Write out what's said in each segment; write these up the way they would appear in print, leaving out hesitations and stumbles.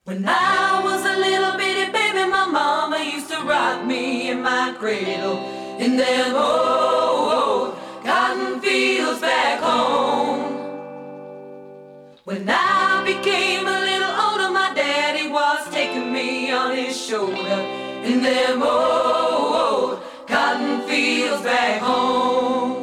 When I was a little bitty baby, my mama used to rock me in my cradle in them old cotton fields back home. When I became a little older, my daddy was taking me on his shoulder in them old cotton fields back home.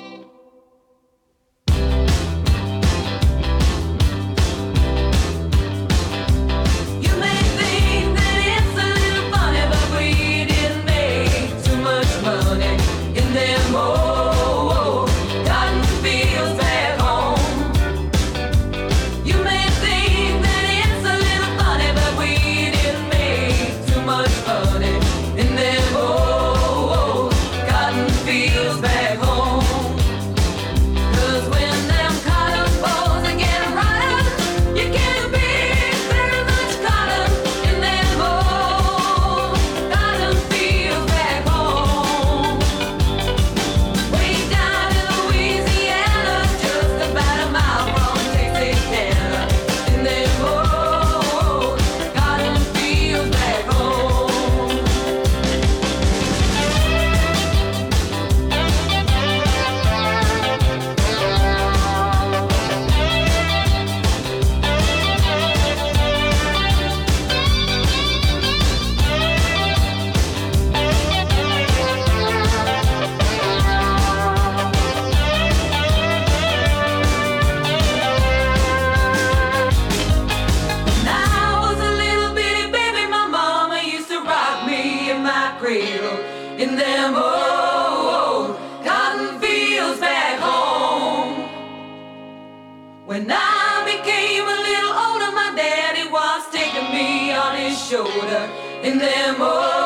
In them old cotton fields back home. When I became a little older, my daddy was taking me on his shoulder in them old